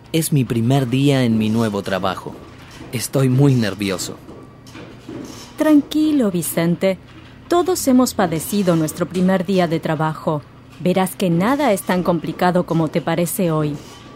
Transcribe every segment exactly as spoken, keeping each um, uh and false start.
Es mi primer día en mi nuevo trabajo. Estoy muy nervioso. Tranquilo, Vicente. Todos hemos padecido nuestro primer día de trabajo. Verás que nada es tan complicado como te parece hoy.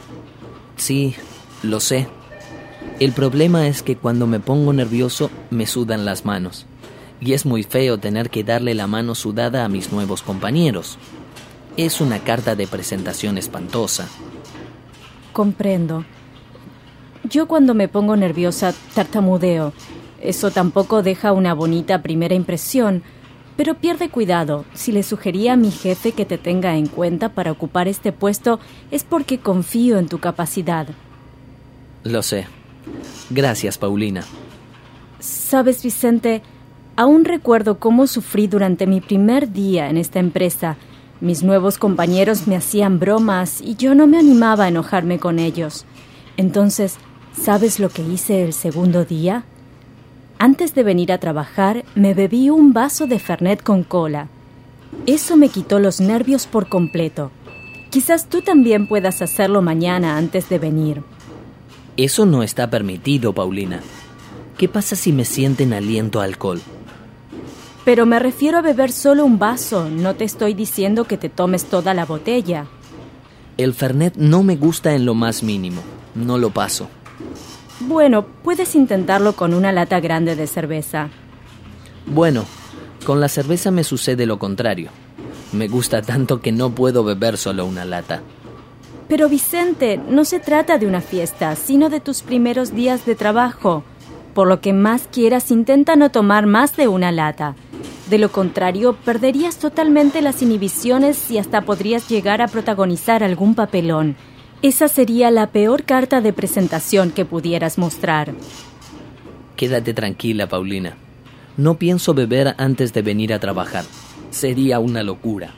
Sí, lo sé. El problema es que cuando me pongo nervioso me sudan las manos. Y es muy feo tener que darle la mano sudada a mis nuevos compañeros. Es una carta de presentación espantosa. Comprendo. Yo cuando me pongo nerviosa tartamudeo. Eso tampoco deja una bonita primera impresión. Pero pierde cuidado. Si le sugería a mi jefe que te tenga en cuenta para ocupar este puesto, es porque confío en tu capacidad. Lo sé. Gracias, Paulina. Sabes, Vicente, aún recuerdo cómo sufrí durante mi primer día en esta empresa. Mis nuevos compañeros me hacían bromas y yo no me animaba a enojarme con ellos. Entonces, ¿sabes lo que hice el segundo día? Antes de venir a trabajar, me bebí un vaso de Fernet con cola. Eso me quitó los nervios por completo. Quizás tú también puedas hacerlo mañana antes de venir. Eso no está permitido, Paulina. ¿Qué pasa si me sienten aliento a alcohol? Pero me refiero a beber solo un vaso. No te estoy diciendo que te tomes toda la botella. El Fernet no me gusta en lo más mínimo. No lo paso. Bueno, puedes intentarlo con una lata grande de cerveza. Bueno, con la cerveza me sucede lo contrario. Me gusta tanto que no puedo beber solo una lata. Pero Vicente, no se trata de una fiesta, sino de tus primeros días de trabajo. Por lo que más quieras, intenta no tomar más de una lata. De lo contrario, perderías totalmente las inhibiciones y hasta podrías llegar a protagonizar algún papelón. Esa sería la peor carta de presentación que pudieras mostrar. Quédate tranquila, Paulina. No pienso beber antes de venir a trabajar. Sería una locura.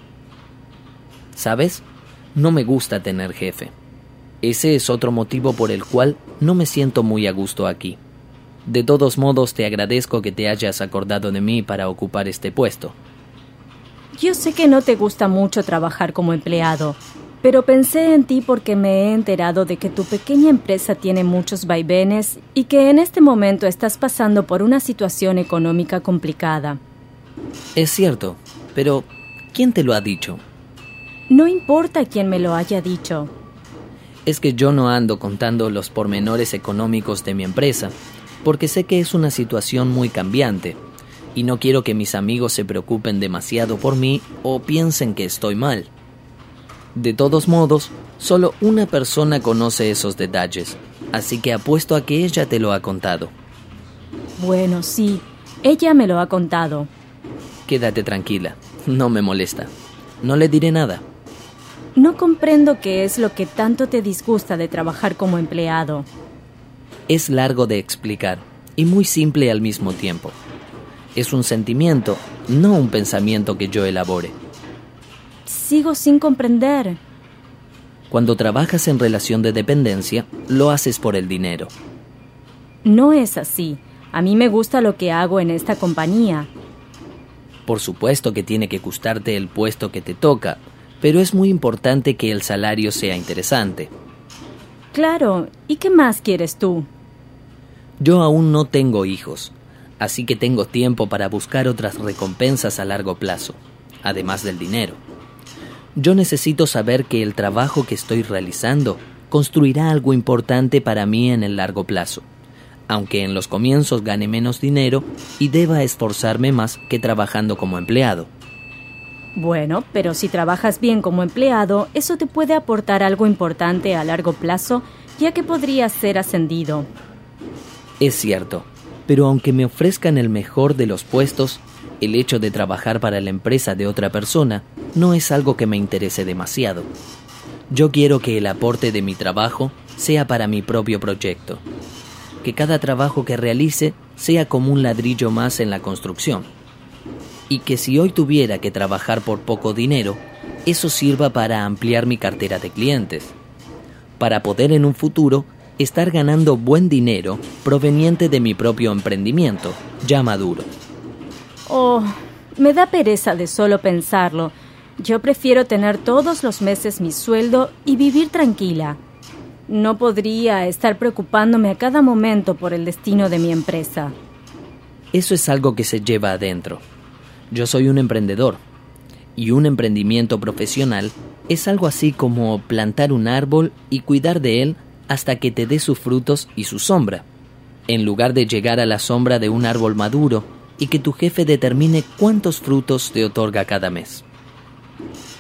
¿Sabes? No me gusta tener jefe. Ese es otro motivo por el cual no me siento muy a gusto aquí. De todos modos, te agradezco que te hayas acordado de mí para ocupar este puesto. Yo sé que no te gusta mucho trabajar como empleado, pero pensé en ti porque me he enterado de que tu pequeña empresa tiene muchos vaivenes y que en este momento estás pasando por una situación económica complicada. Es cierto, pero ¿quién te lo ha dicho? No importa quién me lo haya dicho. Es que yo no ando contando los pormenores económicos de mi empresa, porque sé que es una situación muy cambiante, y no quiero que mis amigos se preocupen demasiado por mí o piensen que estoy mal. De todos modos, solo una persona conoce esos detalles, así que apuesto a que ella te lo ha contado. Bueno, sí, ella me lo ha contado. Quédate tranquila, no me molesta. No le diré nada. No comprendo qué es lo que tanto te disgusta de trabajar como empleado. Es largo de explicar y muy simple al mismo tiempo. Es un sentimiento, no un pensamiento que yo elabore. Sigo sin comprender. Cuando trabajas en relación de dependencia, lo haces por el dinero. No es así. A mí me gusta lo que hago en esta compañía. Por supuesto que tiene que gustarte el puesto que te toca, pero es muy importante que el salario sea interesante. Claro, ¿y qué más quieres tú? Yo aún no tengo hijos, así que tengo tiempo para buscar otras recompensas a largo plazo, además del dinero. Yo necesito saber que el trabajo que estoy realizando construirá algo importante para mí en el largo plazo, aunque en los comienzos gane menos dinero y deba esforzarme más que trabajando como empleado. Bueno, pero si trabajas bien como empleado, eso te puede aportar algo importante a largo plazo, ya que podrías ser ascendido. Es cierto, pero aunque me ofrezcan el mejor de los puestos, el hecho de trabajar para la empresa de otra persona no es algo que me interese demasiado. Yo quiero que el aporte de mi trabajo sea para mi propio proyecto, que cada trabajo que realice sea como un ladrillo más en la construcción, y que si hoy tuviera que trabajar por poco dinero, eso sirva para ampliar mi cartera de clientes, para poder en un futuro estar ganando buen dinero proveniente de mi propio emprendimiento, ya maduro. Oh, me da pereza de solo pensarlo. Yo prefiero tener todos los meses mi sueldo y vivir tranquila. No podría estar preocupándome a cada momento por el destino de mi empresa. Eso es algo que se lleva adentro. Yo soy un emprendedor, y un emprendimiento profesional es algo así como plantar un árbol y cuidar de él hasta que te dé sus frutos y su sombra, en lugar de llegar a la sombra de un árbol maduro y que tu jefe determine cuántos frutos te otorga cada mes.